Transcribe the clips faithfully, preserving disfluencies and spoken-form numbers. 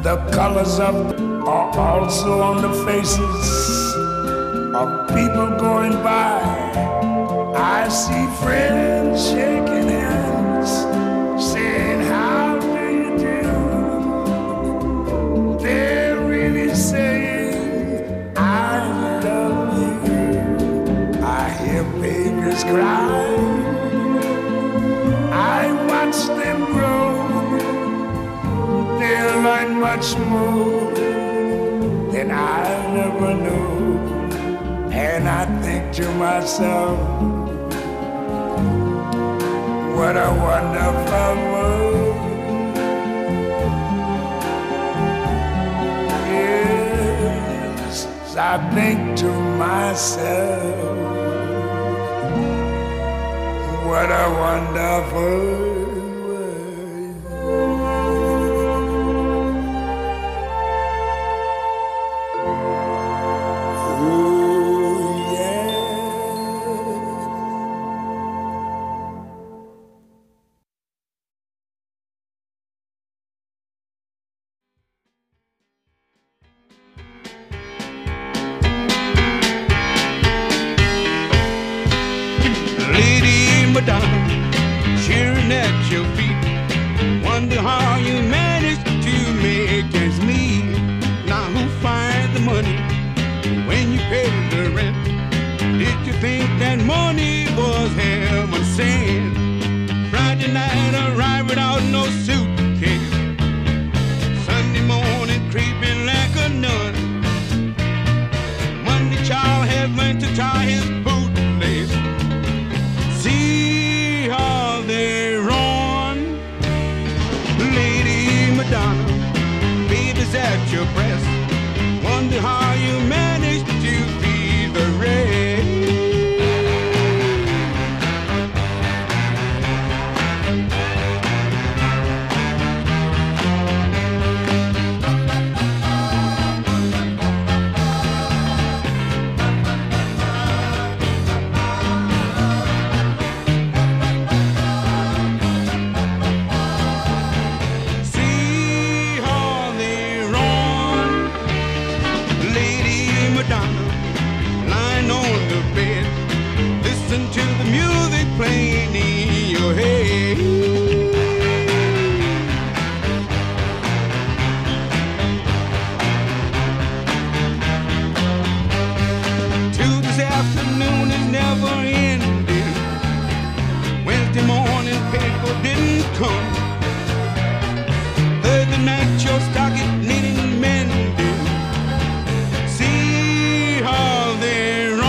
The colors of are also on the faces of people going by. I see friends shaking hands, saying, how do you do? They're really saying, I love you. I hear babies cry. I watch them grow. They'll learn much more than I never knew. And I think to myself, what a wonderful world. Yes, I think to myself, what a wonderful world. Cheering at your feet, wonder how you managed to make ends meet. Now who finds the money when you pay the rent? Did you think that money was heaven sent? Friday night arrived without no suitcase, Sunday morning creeping like a nun. Monday child had went to tie his bootlace. See how they run, Lady Madonna, baby's at your breast. Wonder how you managed to feed the rest. To the music playing in your head. Tuesday afternoon is never ending. Wednesday morning paper didn't come. Thursday night your stocking needing mending. See how they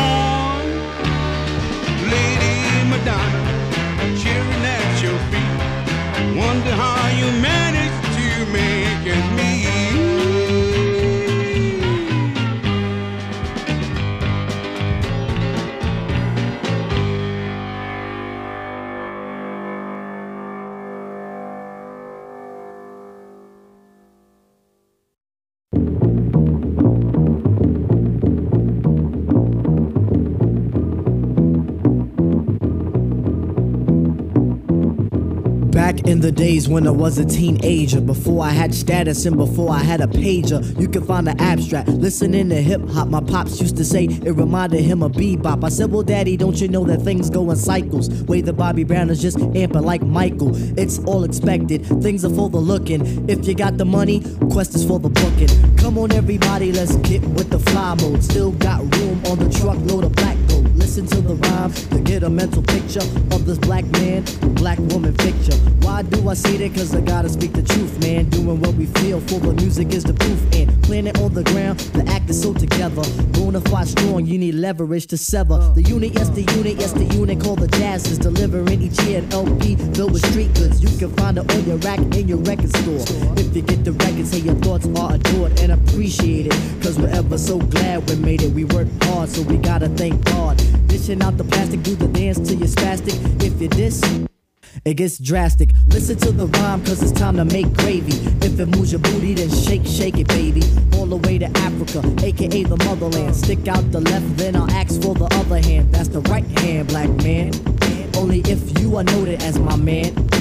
Madonna, cheering at your feet. Wonder how you managed to make it meet. Back in the days when I was a teenager, before I had status and before I had a pager, you can find the abstract. Listening to hip hop, my pops used to say it reminded him of bebop. I said, well, daddy, don't you know that things go in cycles? Way the Bobby Brown is just amping like Michael. It's all expected, things are for the looking. If you got the money, quest is for the booking. Come on, everybody, let's get with the fly mode. Still got room on the truckload of black gold. Listen to the rhyme to get a mental picture of this black man, black woman picture. Why do I say that? Cause I gotta speak the truth, man. Doing what we feel for the music is the proof. And planet on the ground, the act is so together. Bonafide strong, you need leverage to sever. The unit, yes, the unit, yes, the unit called the Jazz is delivering each year an L P filled with street goods. You can find it on your rack in your record store. If you get the record, say your thoughts are adored and appreciated. Cause we're ever so glad we made it. We worked hard, so we gotta thank God. Dishing out the plastic, do the dance till you're spastic. If you diss, it gets drastic. Listen to the rhyme, cause it's time to make gravy. If it moves your booty, then shake, shake it, baby. All the way to Africa, aka the motherland. Stick out the left, then I'll ask for the other hand. That's the right hand, black man. Only if you are noted as my man.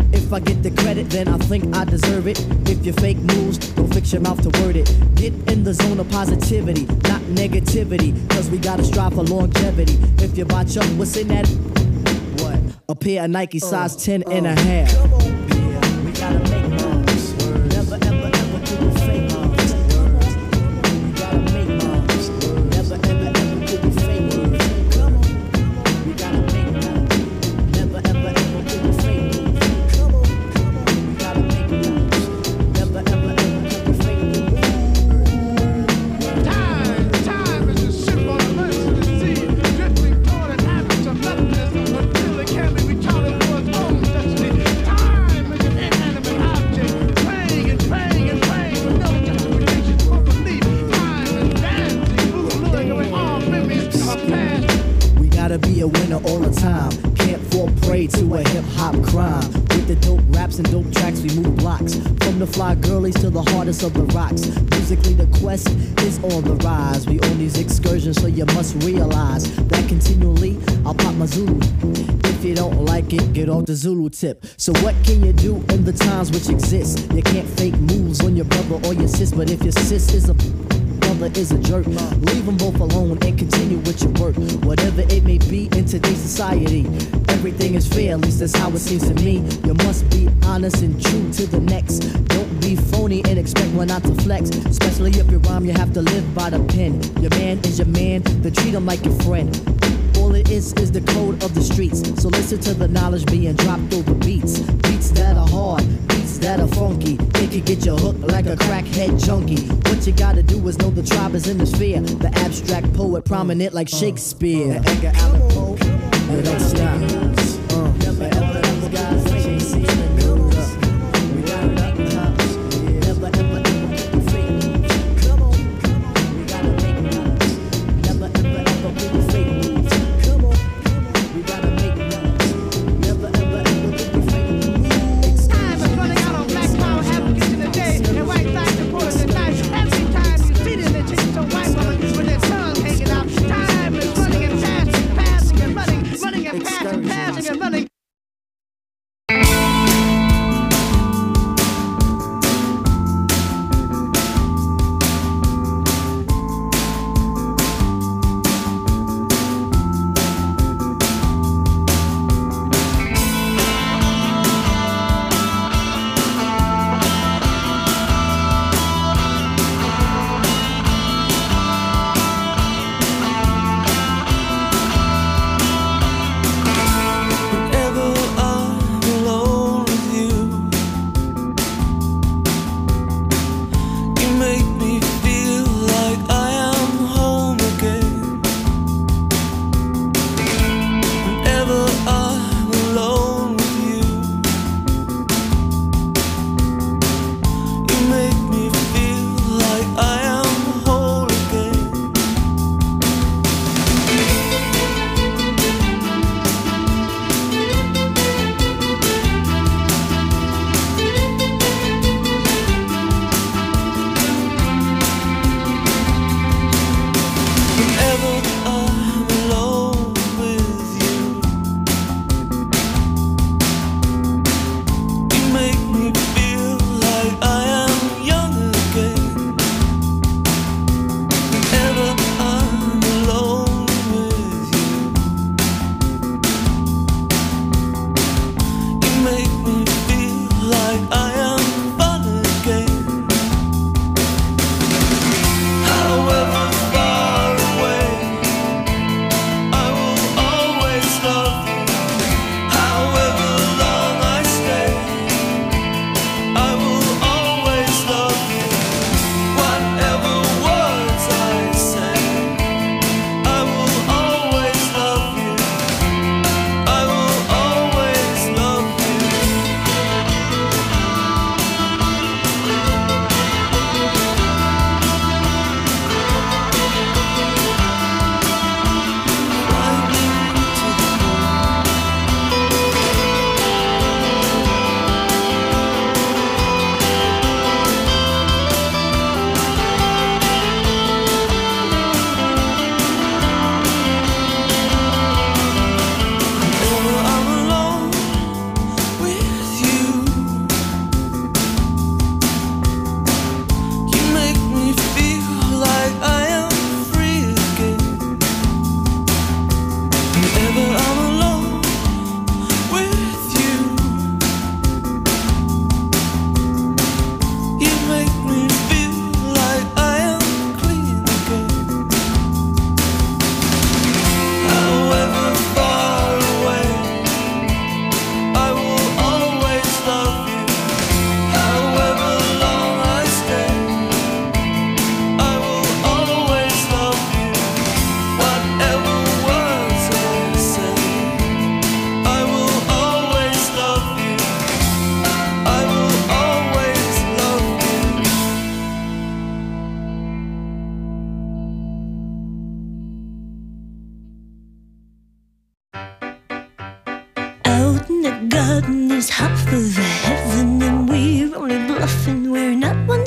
If I get the credit, then I think I deserve it. If you fake moves, don't fix your mouth to word it. Get in the zone of positivity, not negativity, cause we gotta strive for longevity. If you botch up, what's in that? What? A pair of Nike size uh, ten uh, and a half. Come on, yeah, we gotta make moves. Never, ever, ever do the fake moves. We gotta make moves. Never, ever, ever do the fake moves. Come on, we gotta make moves. Never, ever, ever do the fake moves. Come on, we gotta make moves. Never, ever, ever do the fake moves. Time, time is a ship on a merciless sea, drifting toward an abyss of nothingness until it can be recharted for its own destiny. Time is an inanimate object, praying and praying and praying with no justification for belief. Time is dancing, luring away all memories of past. We gotta be a winner all the time. Can't fall prey to a hip-hop crime. With the dope raps and dope tracks, we move blocks. From the fly girlies to the hardest of the rocks. Musically, the quest is on the rise. We on these excursions, so you must realize that continually, I'll pop my Zulu. If you don't like it, get off the Zulu tip. So what can you do in the times which exist? You can't fake moves on your brother or your sis, but if your sis is a brother is a jerk, leave them both alone and continue with your work. Whatever it may be in today's society, everything is fair, at least that's how it seems to me. You must be honest and true to the next. Don't be phony and expect one not to flex. Especially if you rhyme, you have to live by the pen. Your man is your man, then treat him like your friend. All it is is the code of the streets. So listen to the knowledge being dropped over beats. Beats that are hard, beats that are funky. It could get you hooked like a crackhead junkie. What you gotta do is know the tribe is in the sphere. The abstract poet prominent like Shakespeare. Uh, uh, Edgar Allan Poe. You don't stop. Uh, never ever those guys chasing the news. We gotta make moves. Never ever ever do the fake moves. Come on, we gotta make moves. Never ever ever do the fake moves. Come on, we gotta make moves. Never ever ever do the fake moves. Time is running out on black power advocates in the day, and white flags are pulling the knife. Every time you see them, they chase some white woman with their tongue hanging out. Time is running and passing, passing and running, running and passing.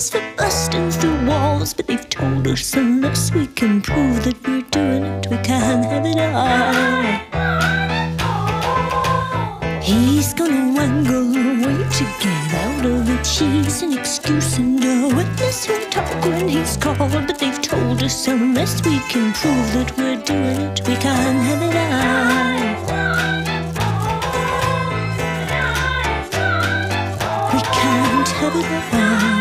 famous for busting through walls, but they've told us unless we can prove that we're doing it, we can't have it all. He's gonna wangle away to get out of it. She's an excuse and a witness who'll talk when he's called, but they've told us unless we can prove that we're doing it, we can't have it all. We can't have it all.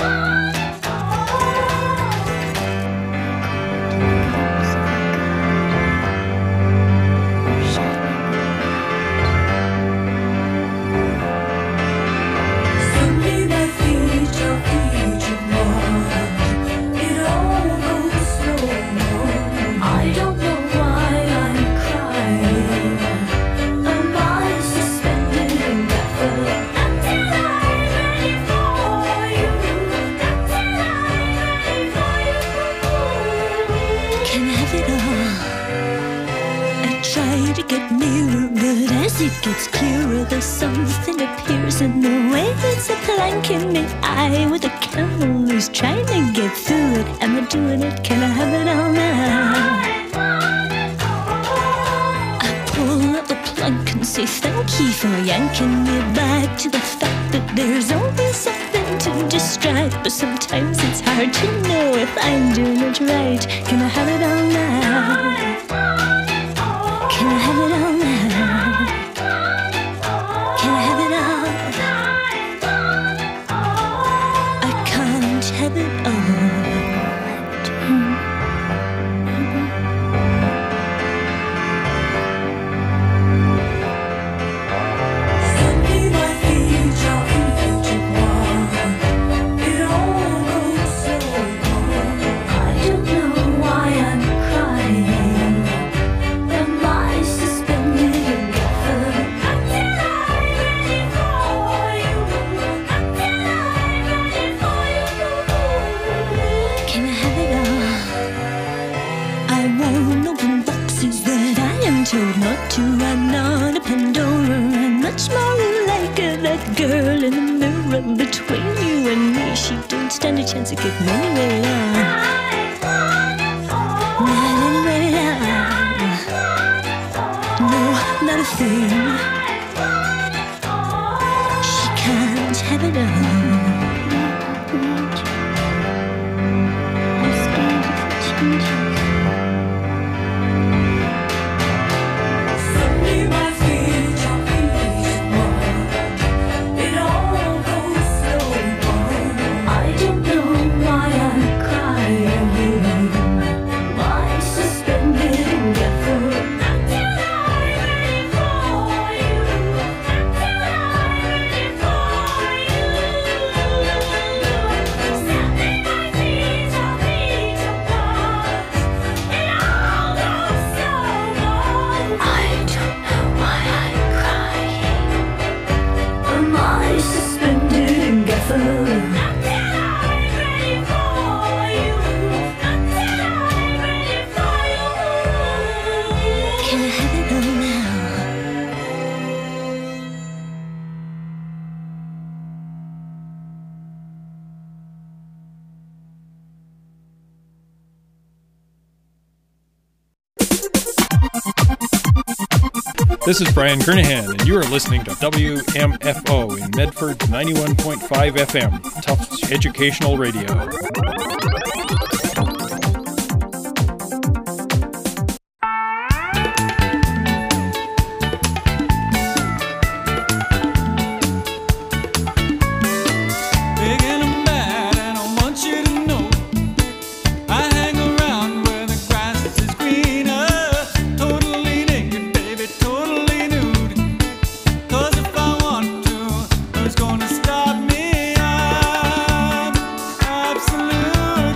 It gets clearer, though something appears in the way. It's a plank in the eye with a camel who's trying to get through it. Am I doing it? Can I have it all now? I pull up the plank and say thank you for yanking me back to the fact that there's always something to distract. But sometimes it's hard to know if I'm doing it right. Can I have it all now? Can I have it all now? Have it all. I'm not a Pandora. I'm much more like that girl in the mirror between you and me. She don't stand a chance of getting anywhere now. Not anywhere now. No, not a thing. She can't have it all. I'm scared of changes. This is Brian Kernahan, and you are listening to W M F O in Medford ninety-one point five F M, Tufts Educational Radio. Gonna stop me? I'm absolute.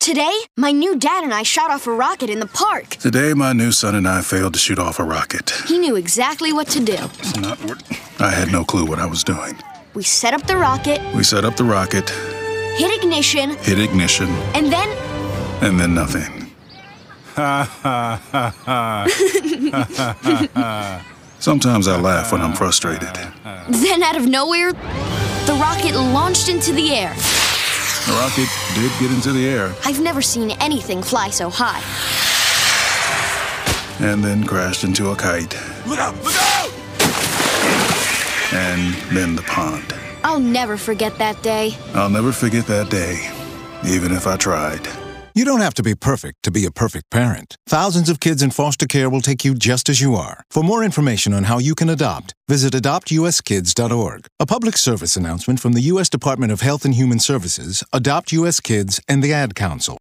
Today, my new dad and I shot off a rocket in the park. Today, my new son and I failed to shoot off a rocket. He knew exactly what to do. It's not what... I had no clue what I was doing. We set up the rocket. We set up the rocket. Hit ignition. Hit ignition. And then... And then nothing. Ha, ha, ha, ha. Sometimes I laugh when I'm frustrated. Then out of nowhere, the rocket launched into the air. The rocket did get into the air. I've never seen anything fly so high. And then crashed into a kite. Look out! Look out! And then the pond. I'll never forget that day. I'll never forget that day, even if I tried. You don't have to be perfect to be a perfect parent. Thousands of kids in foster care will take you just as you are. For more information on how you can adopt, visit adopt u s kids dot org. A public service announcement from the U S Department of Health and Human Services, Adopt U S Kids, and the Ad Council.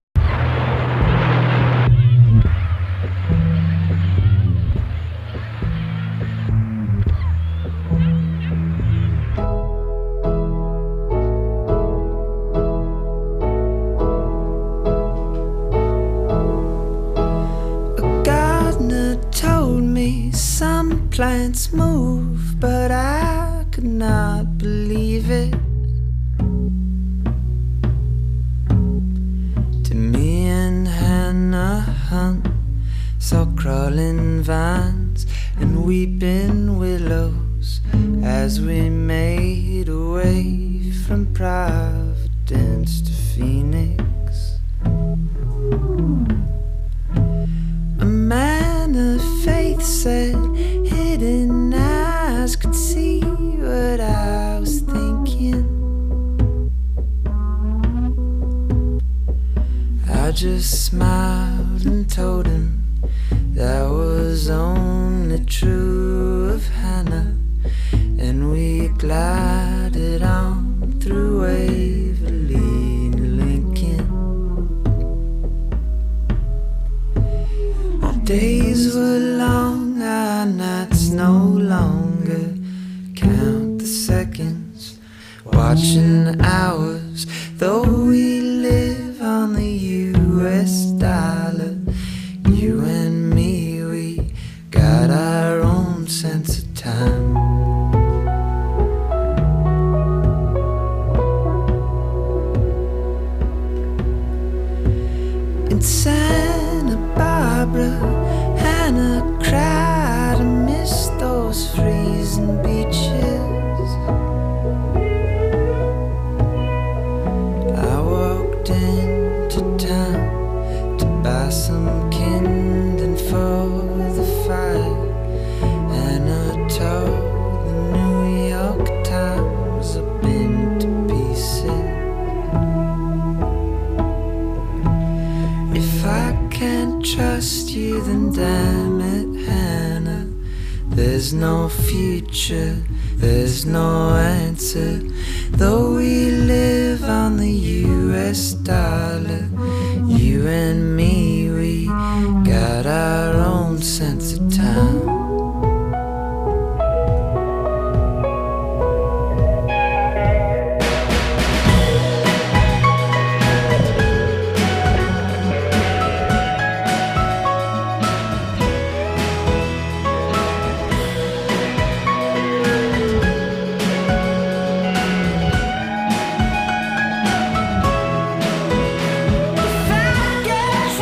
Some plants move, but I could not believe it. To me and Hannah Hunt saw crawling vines and weeping willows as we made our way from Providence to Phoenix. A man of faith said hidden eyes could see what I was thinking. I just smiled and told him that was only true of Hannah, and we glided on through Waverly to Lincoln. Days were long, our nights no longer. Count the seconds, watching hours. Though we live on the U S dollar, you and me, we got our own sense of time. In Santa Barbara, Hannah cried and missed those freezing beaches. I walked into town to buy some kindling for the fire, and I told the New York Times I've been to pieces. If I can't trust you, then damn it, Hannah. There's no future, there's no answer. Though we live on the U S dollar, you and me, we got our own sense of time. If I get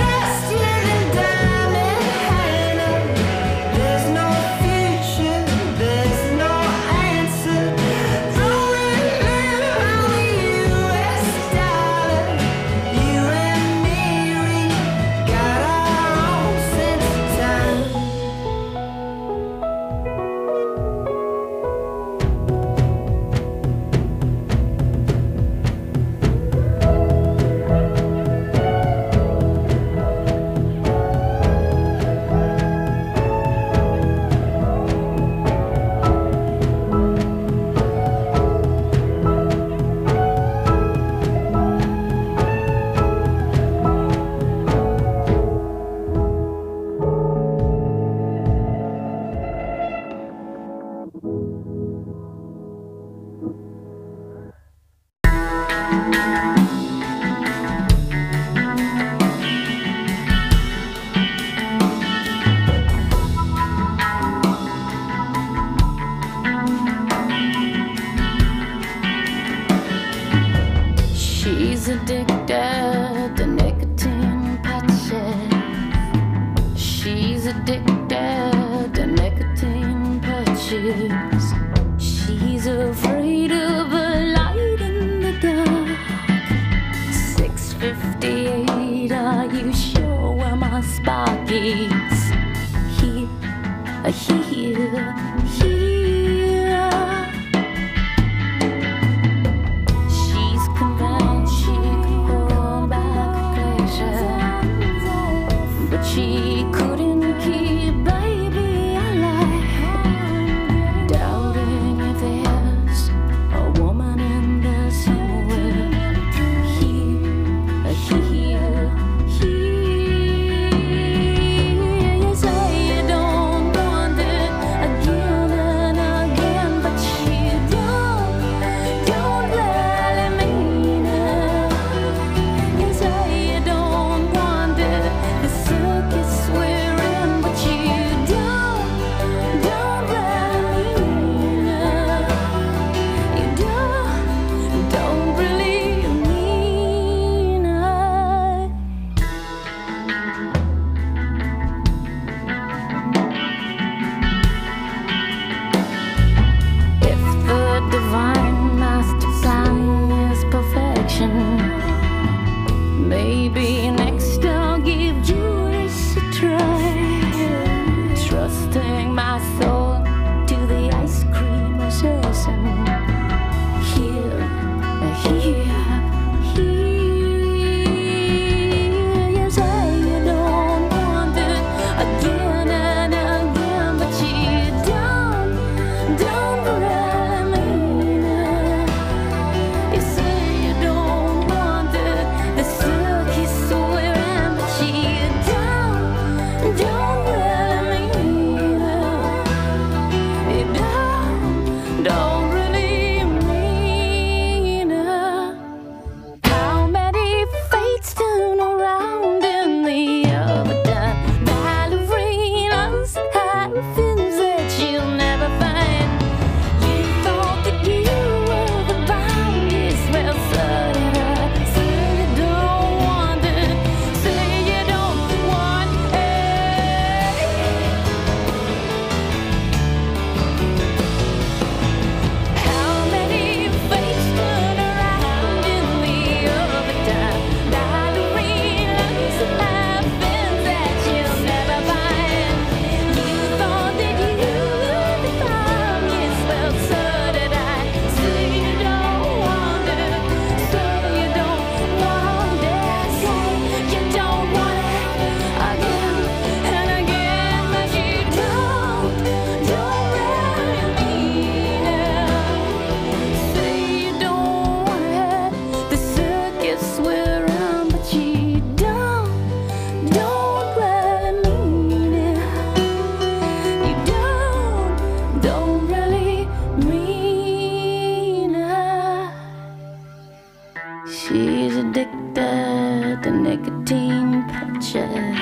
green patches.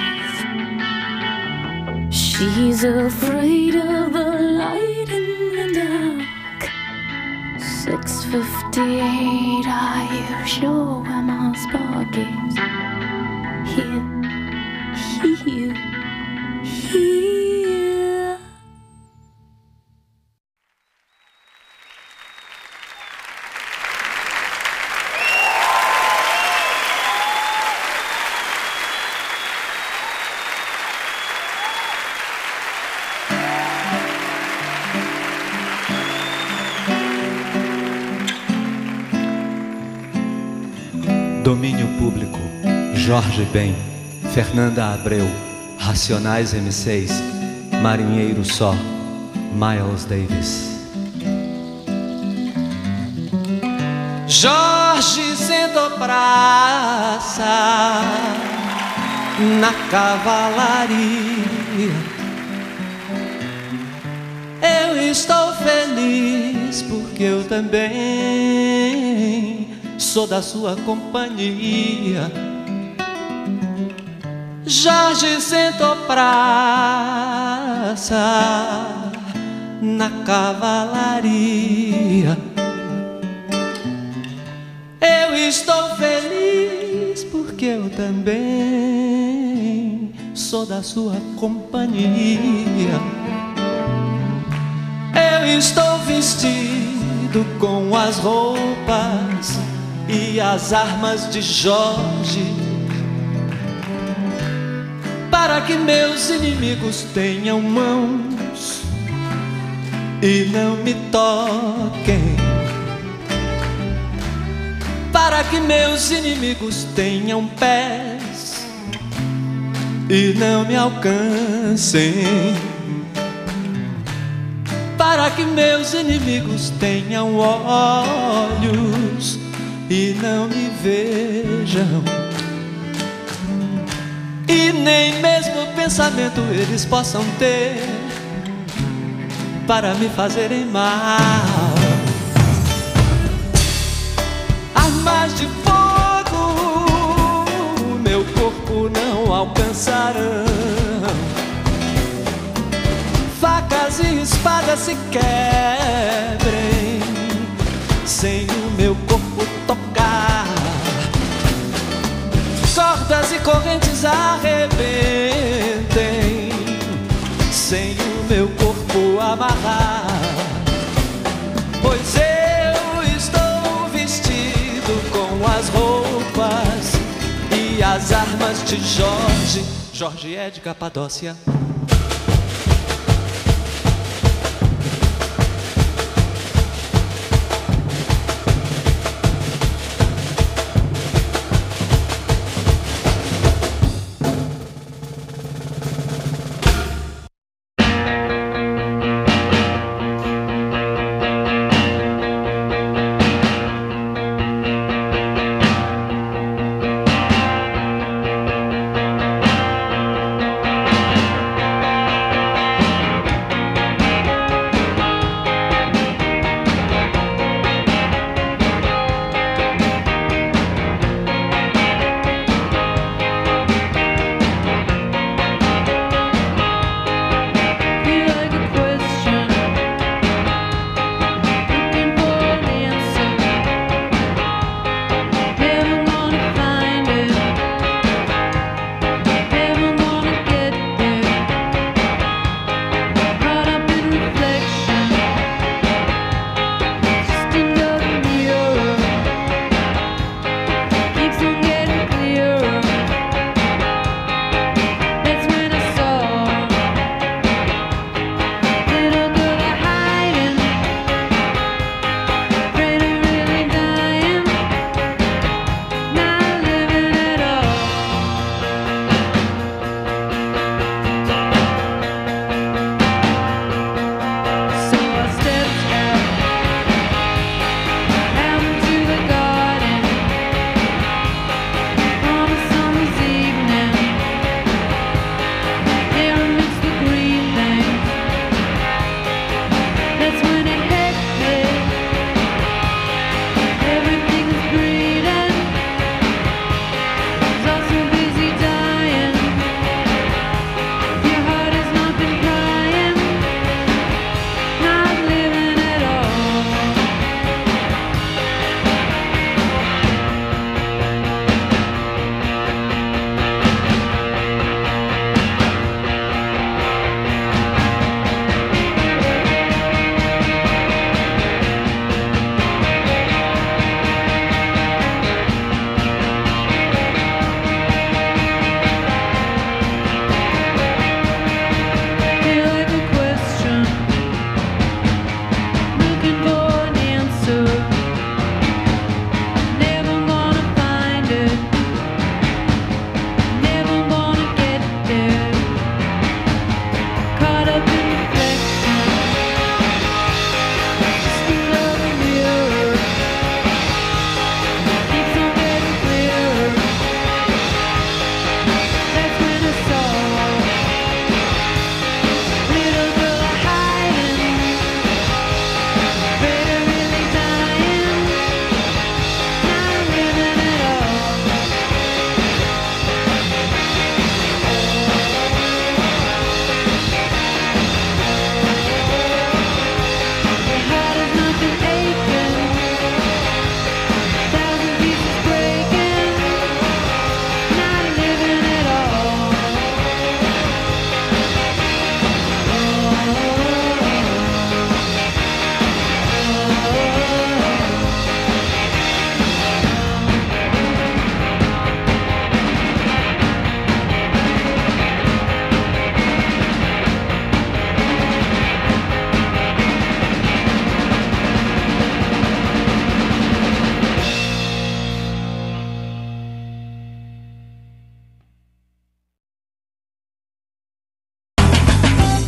She's afraid of the light in the dark. six fifty-eight, are you sure where my spark is? Here, here, here. Domínio Público, Jorge Ben, Fernanda Abreu, Racionais M seis, Marinheiro Só, Miles Davis. Jorge sentou praça na cavalaria. Eu estou feliz porque eu também sou da sua companhia. Jorge sentou praça na cavalaria. Eu estou feliz porque eu também sou da sua companhia. Eu estou vestido com as roupas e as armas de Jorge, para que meus inimigos tenham mãos e não me toquem, para que meus inimigos tenham pés e não me alcancem, para que meus inimigos tenham olhos e não me vejam, e nem mesmo pensamento eles possam ter para me fazerem mal. Armas de fogo meu corpo não alcançarão, facas e espadas se quebrem sem o meu corpo tocar, cordas e correntes arrebentem sem o meu corpo amarrar, pois eu estou vestido com as roupas e as armas de Jorge. Jorge é de Capadócia.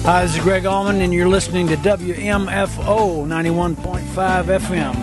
Hi, this is Greg Allman, and you're listening to W M F O ninety-one point five F M.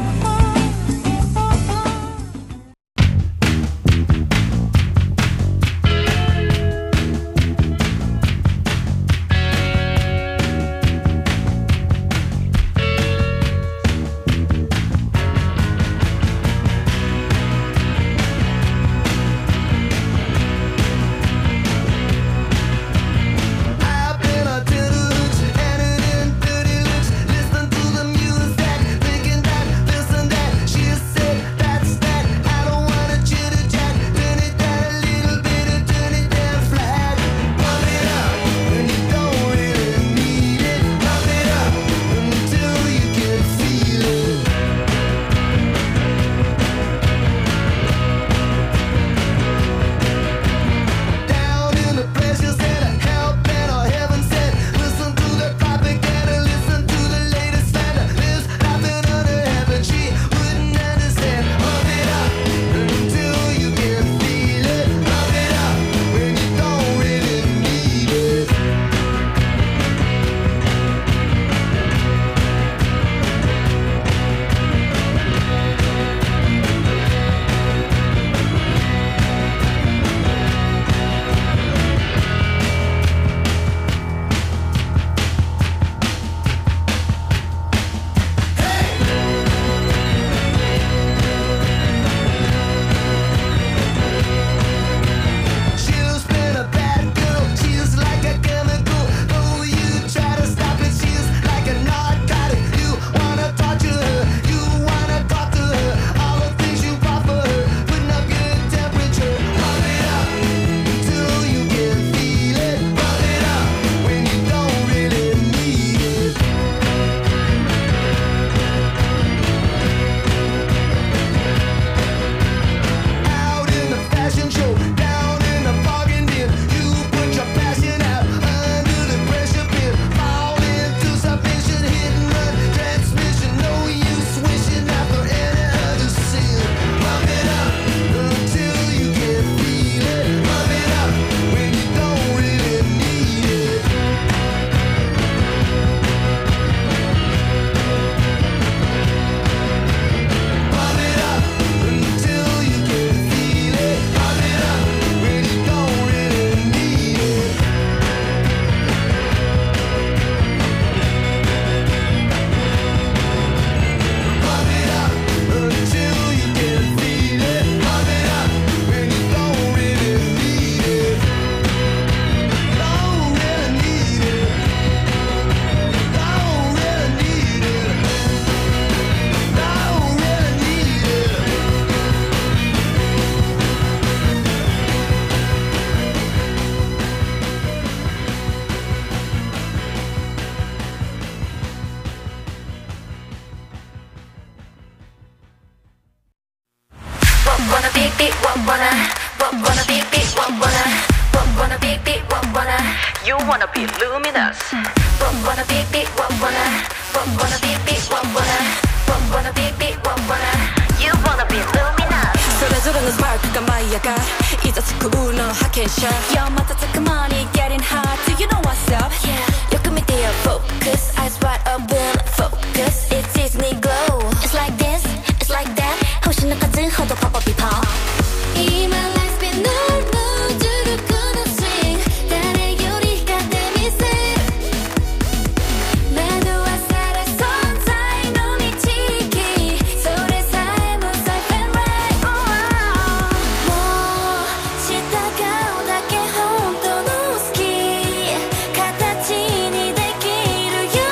You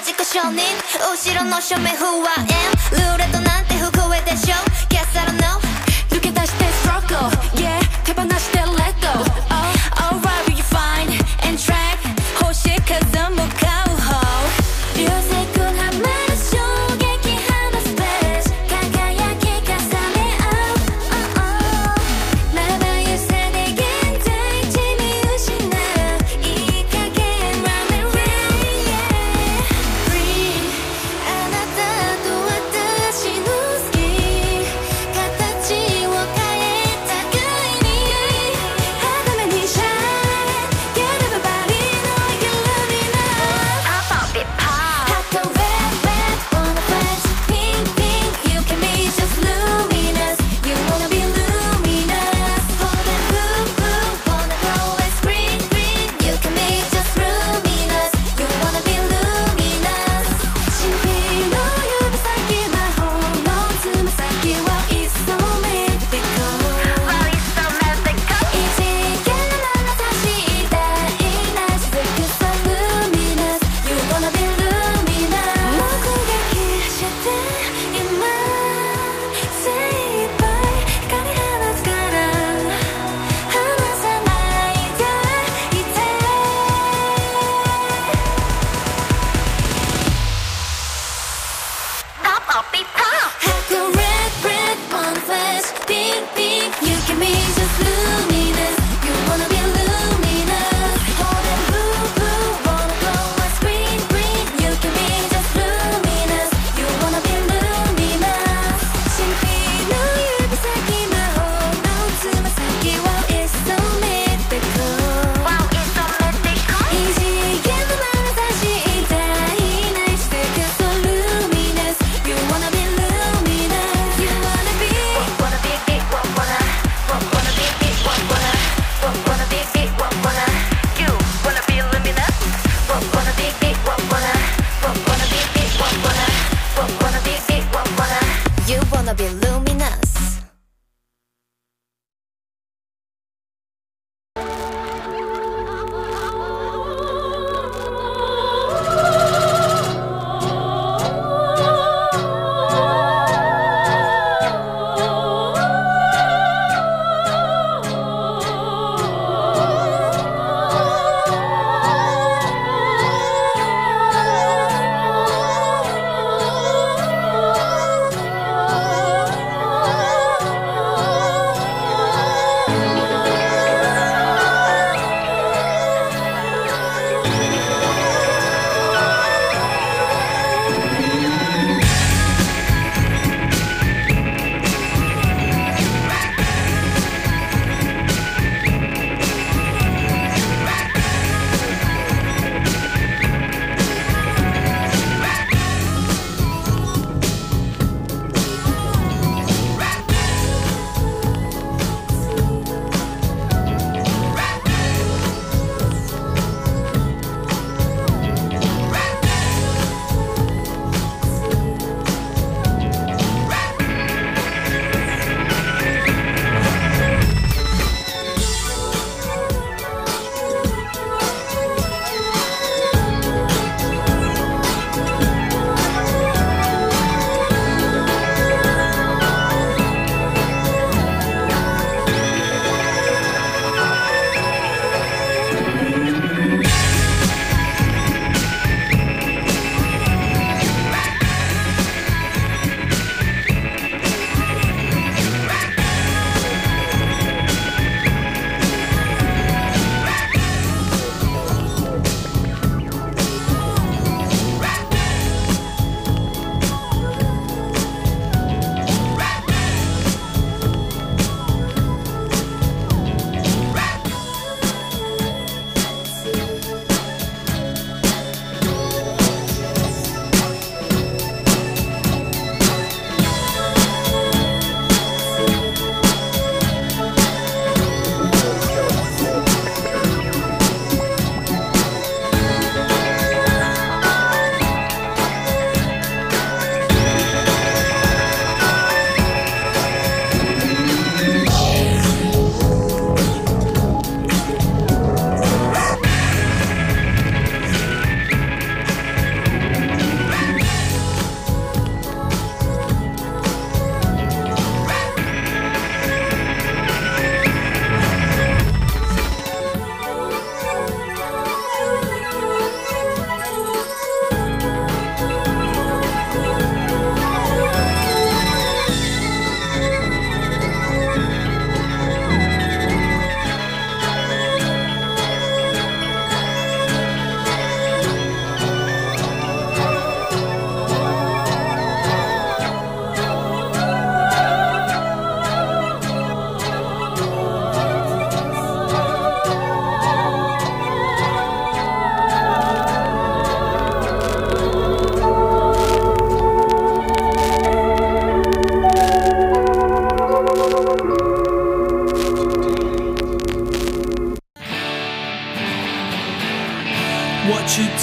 軸承認後ろの正面不安ルーレットなんて不公平でしょ Guess I don't know 抜け出して struggle Yeah 手放して let go Oh alright will you find and track 欲しい風も買う方流星君はまる衝撃波のスペース輝き重ね合う、oh, oh. まばゆさで現在地見失ういい加減 Run and rain yeah Free あなたと私の好き形を変えたかいに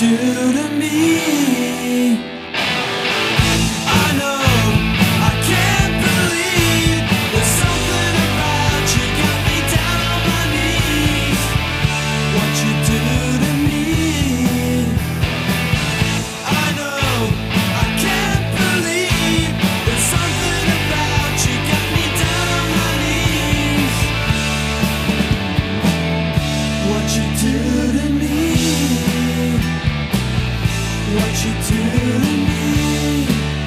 do to me. I know I can't believe there's something about you got me down on my knees. What you do to me. I know I can't believe there's something about you got me down on my knees. What you do to me. What you do to me.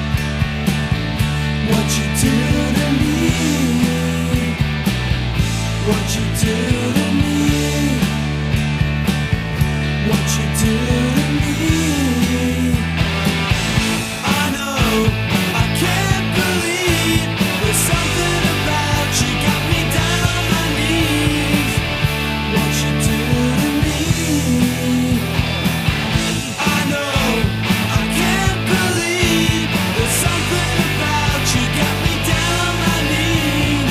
What you do to me. What you do to me. What you do to me. I know I can't believe there's something about you got me down on my knees. What you do to me. I know I can't believe there's something about you got me down on my knees.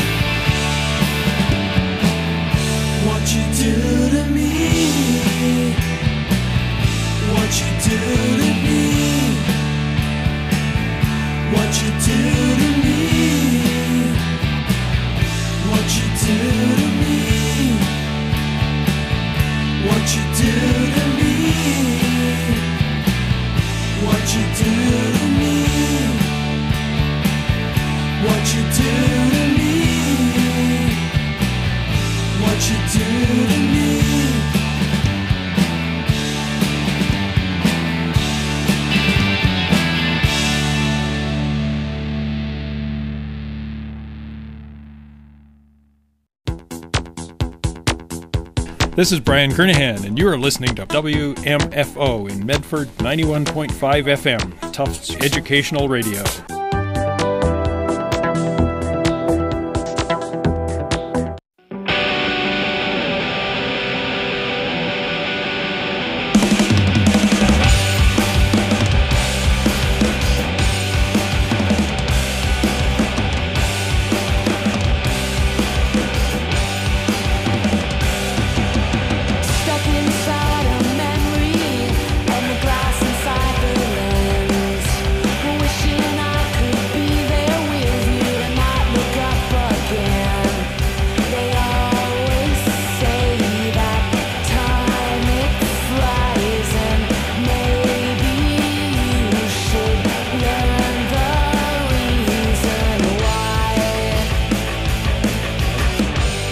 What you do to me. What you do to me. What you do to me. What you do to me. What you do to me. What you do to me. What you do to me. What you do to me. This is Brian Kernahan, and you are listening to W M F O in Medford ninety-one point five F M, Tufts Educational Radio.